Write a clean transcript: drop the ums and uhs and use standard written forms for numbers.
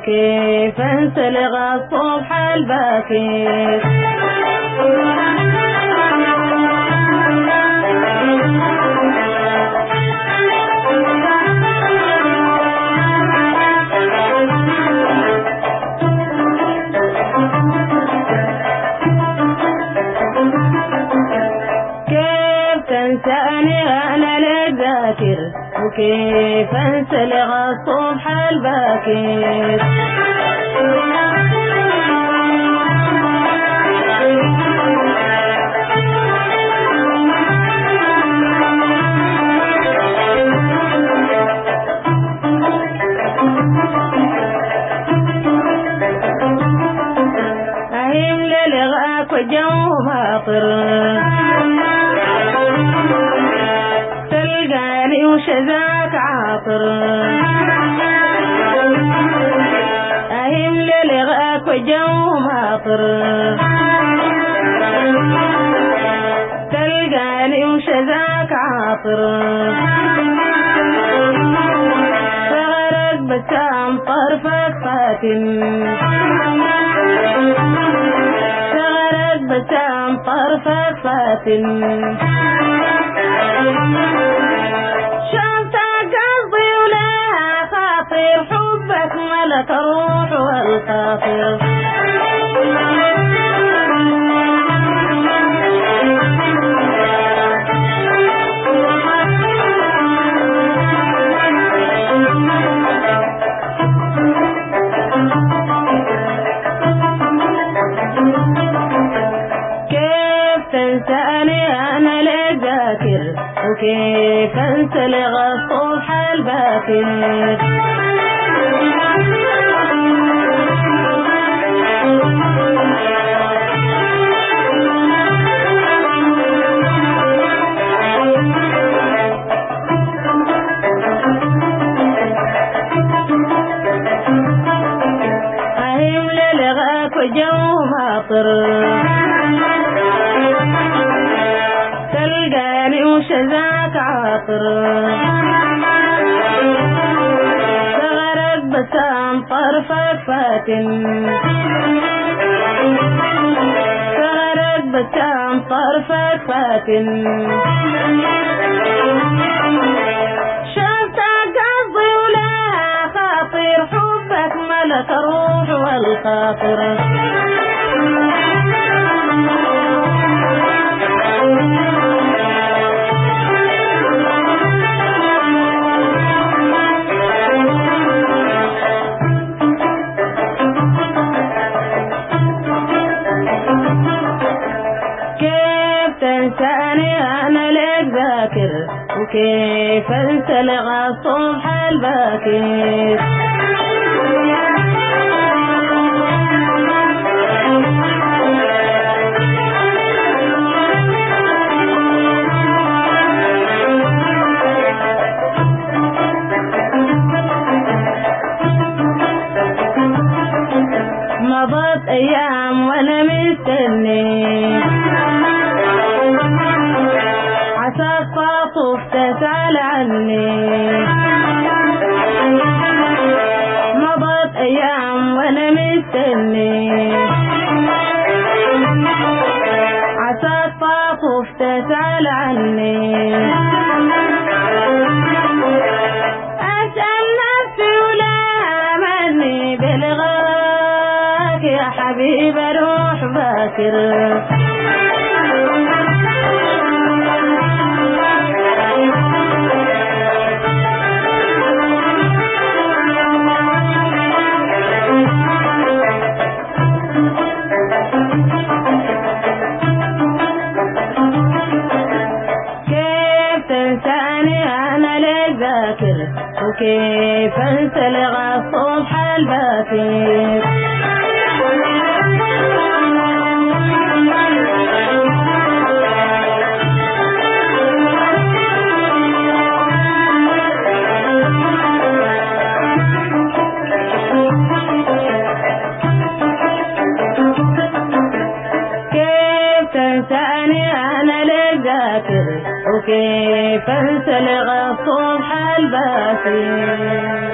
وكيف انسلغ الصبح الباكر. تنساني أنا للذاكر وكيف انسلغ الصبح الباكر. أهيم للغاك والجو ماطر تلقاني وشذاك عاطر. أهيم للغاك والجو ماطر تلقاني وشذاك عاطر. فغرق بسام طرفك فاتن فغرق بسام طرفك فاتن. شفتك قصدي ولها خاطر حبك ملك الروح والخاطر. كيف تنساني أنا للذاكر وكيف انسلغ الصبح الباكر. أهيم للغاك والجو ماطر تلقاني وشذاك عاطر. فغرق بسام طرفك فاتن فغرق بسام طرفك فاتن. شفتك قصدي ولها خاطر حبك ملك الروح والخاطر. تنساني أنا للذاكر وكيف انسلغ الصبح الباكر. مضت أيام وأنا مستني عساك تطوف تسأل عني. مضت أيام وأنا مستني عساك تطوف تسأل عني. أسأل نفسي ولا أمني بلغاك يا حبيب روح باكر. وكيف انسلغ الصبح الباكر. كيف تنساني أنا للذاكر وكيف انسلغ الصبح الباكر.